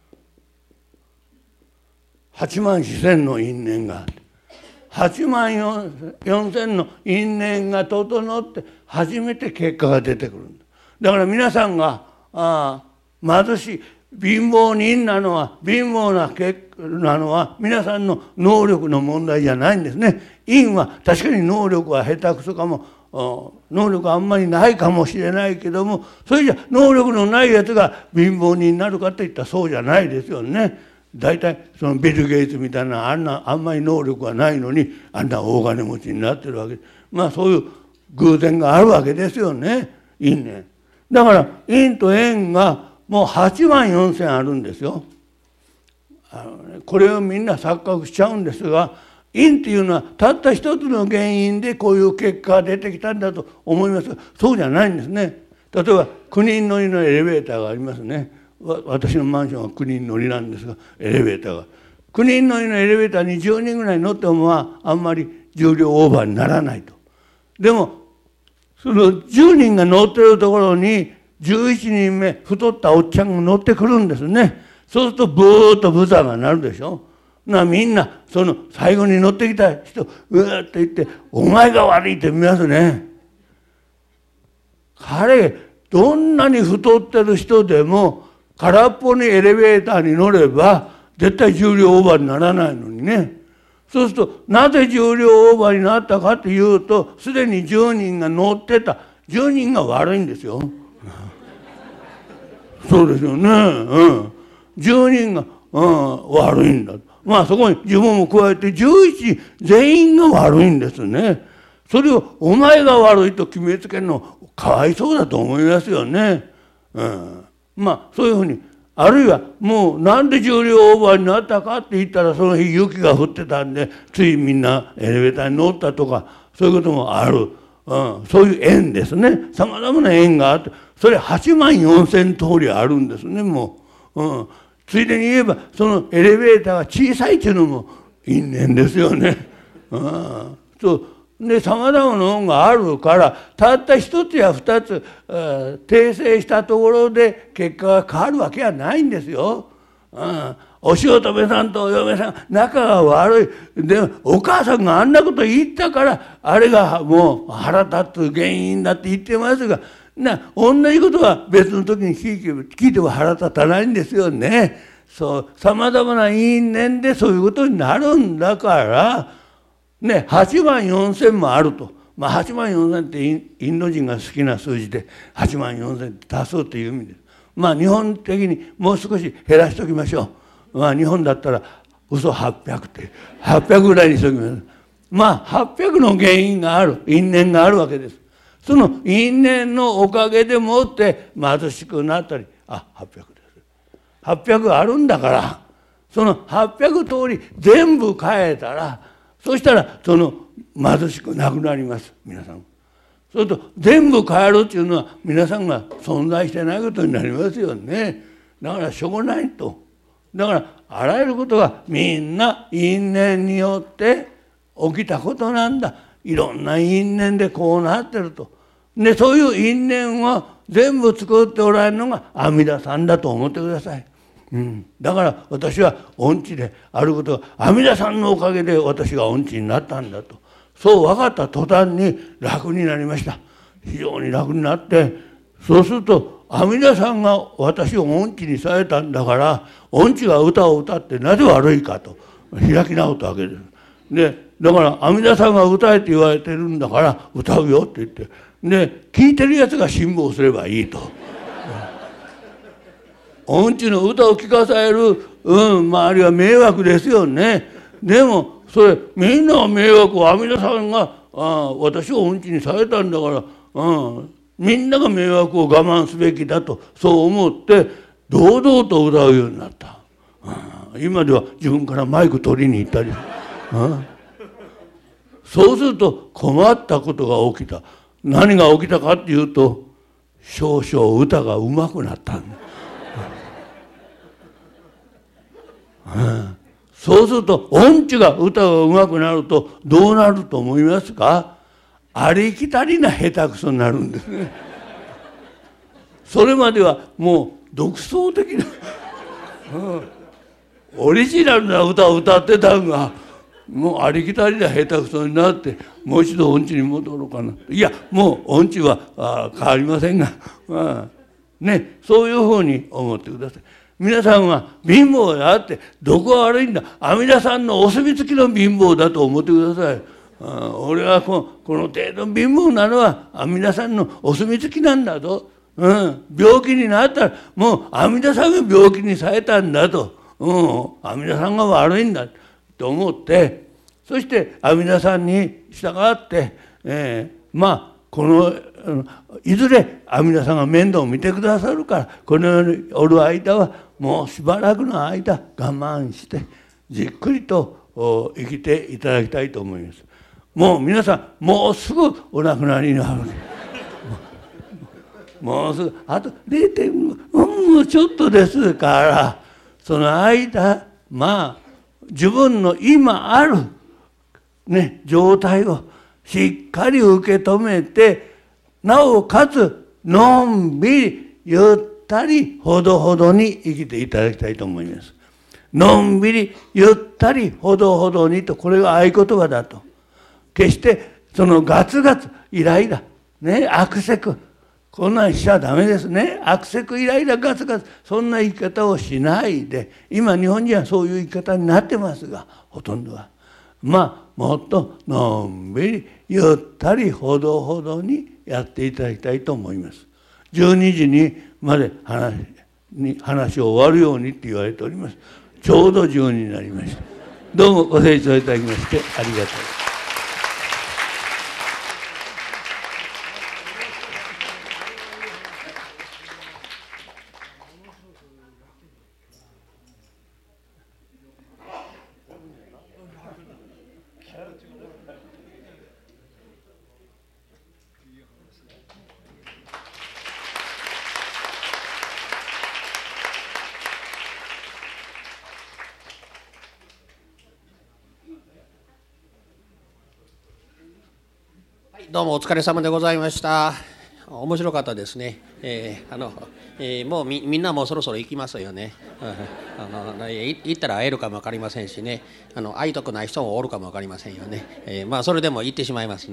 。8万四千の因縁があって、8万4千の因縁が整って初めて結果が出てくるんだ。だから皆さんが貧しい、貧乏人なのは、貧乏なのは皆さんの能力の問題じゃないんですね。因は確かに能力は下手くそかも、能力あんまりないかもしれないけども、それじゃ能力のないやつが貧乏人になるかといったらそうじゃないですよね。大体そのビル・ゲイツみたいなあんまり能力がないのにあんな大金持ちになってるわけで、そういう偶然があるわけですよね、因ね。だから因と縁がもう8万4千あるんですよ。これをみんな錯覚しちゃうんですが、因っていうのはたった一つの原因でこういう結果が出てきたんだと思いますが、そうじゃないんですね。例えば9人乗りのエレベーターがありますね。私のマンションは9人乗りなんですが、エレベーターが9人乗りのエレベーターに10人ぐらい乗ってもあんまり重量オーバーにならないと。でもその10人が乗ってるところに11人目太ったおっちゃんが乗ってくるんですね。そうするとブーッとブザーが鳴るでしょ。みんなその最後に乗ってきた人うわーって言って「お前が悪い」って見ますね。彼どんなに太ってる人でも空っぽにエレベーターに乗れば絶対重量オーバーにならないのにね。そうするとなぜ重量オーバーになったかというと、すでに10人が乗ってた10人が悪いんですよ。そうですよね。10人が、悪いんだ。そこに自分も加えて11人全員が悪いんですね。それをお前が悪いと決めつけるのかわいそうだと思いますよね。そういうふうに、あるいはもうなんで重量オーバーになったかって言ったら、その日雪が降ってたんでついみんなエレベーターに乗ったとか、そういうこともある。そういう縁ですね。さまざまな縁があって、それ8万4千通りあるんですね。もう、ついでに言えばそのエレベーターが小さいっていうのも因縁ですよね。そうで、さまざまな恩があるから、たった一つや二つ訂正したところで結果が変わるわけはないんですよ。お姑さんとお嫁さん仲が悪い。でお母さんがあんなこと言ったからあれがもう腹立つ原因だって言ってますが、同じことは別の時に聞いても腹立たないんですよね。さまざまな因縁でそういうことになるんだから8万4千もあると。8万4千ってインド人が好きな数字で8万4千って足そうという意味です。日本的にもう少し減らしておきましょう。日本だったら嘘800って800ぐらいにしておきます。800の原因がある、因縁があるわけです。その因縁のおかげでもって貧しくなったり、800です。800あるんだから、その800通り全部変えたら、そしたらその貧しくなくなります、皆さん。そうすると全部変えるっていうのは皆さんが存在してないことになりますよね。だからしょうがないと。だからあらゆることがみんな因縁によって起きたことなんだ。いろんな因縁でこうなってると。でそういう因縁を全部作っておられるのが阿弥陀さんだと思ってください。だから私は音痴であることが阿弥陀さんのおかげで私が音痴になったんだと、そう分かった途端に楽になりました。非常に楽になって、そうすると阿弥陀さんが私を音痴にされたんだから、音痴が歌を歌ってなぜ悪いかと開き直ったわけです。でだから阿弥陀さんが歌えって言われてるんだから歌うよって言って、で聞いてるやつが辛抱すればいいと。音痴の歌を聴かされる、周りは迷惑ですよね。でもそれみんな迷惑を阿弥陀さんが私を音痴にされたんだから、 みんなが迷惑を我慢すべきだとそう思って堂々と歌うようになった。今では自分からマイク取りに行ったり、そうすると困ったことが起きた。何が起きたかっていうと、少々歌がうまくなったんだ。そうすると音痴が歌がうまくなるとどうなると思いますか？ありきたりな下手くそになるんですね。それまではもう独創的な、オリジナルな歌を歌ってたのがもうありきたりな下手くそになってもう一度音痴に戻ろうかな。いやもう音痴は変わりませんが、ね、そういうふうに思ってください。皆さんは貧乏であってどこが悪いんだ、阿弥陀さんのお墨付きの貧乏だと思ってください。俺はこの程度貧乏なのは阿弥陀さんのお墨付きなんだと、病気になったらもう阿弥陀さんが病気にされたんだと、阿弥陀さんが悪いんだと思って、そして阿弥陀さんに従って、このいずれ阿弥陀さんが面倒を見てくださるから、この世におる間はもうしばらくの間我慢してじっくりと生きていただきたいと思います。もう皆さんもうすぐお亡くなりになる。もうすぐあと 0.5 ちょっとですから、その間自分の今ある状態をしっかり受け止めて、なおかつのんびりゆったりほどほどに生きていただきたいと思います。のんびりゆったりほどほどにと、これが合言葉だと。決してそのガツガツイライラアクセク、こんなんしちゃダメですね。アクセクイライラガツガツ、そんな生き方をしないで、今日本人はそういう生き方になってますが、ほとんどはもっとのんびりゆったりほどほどにやっていただきたいと思います。12時にまで話を終わるようにって言われております。ちょうど12時になりました。どうもご清聴いただきましてありがとうございます。 どうもお疲れ様でございました。面白かったですね。もうみんなもうそろそろ行きますよね。行ったら会えるかも分かりませんしね、会いたくない人もおるかも分かりませんよね。それでも行ってしまいますね。